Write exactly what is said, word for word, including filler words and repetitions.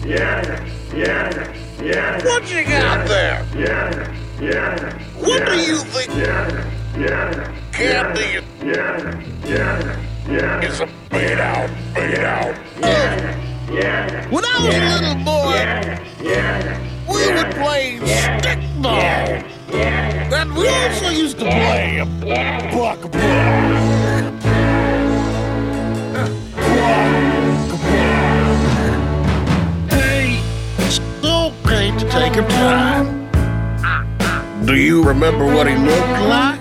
What you got there? What do you think candy is a fade out, fade out? When I was a little boy, we would play stickball. And we also used to play buck Hey, it's okay to take your time. Do you remember what he looked like?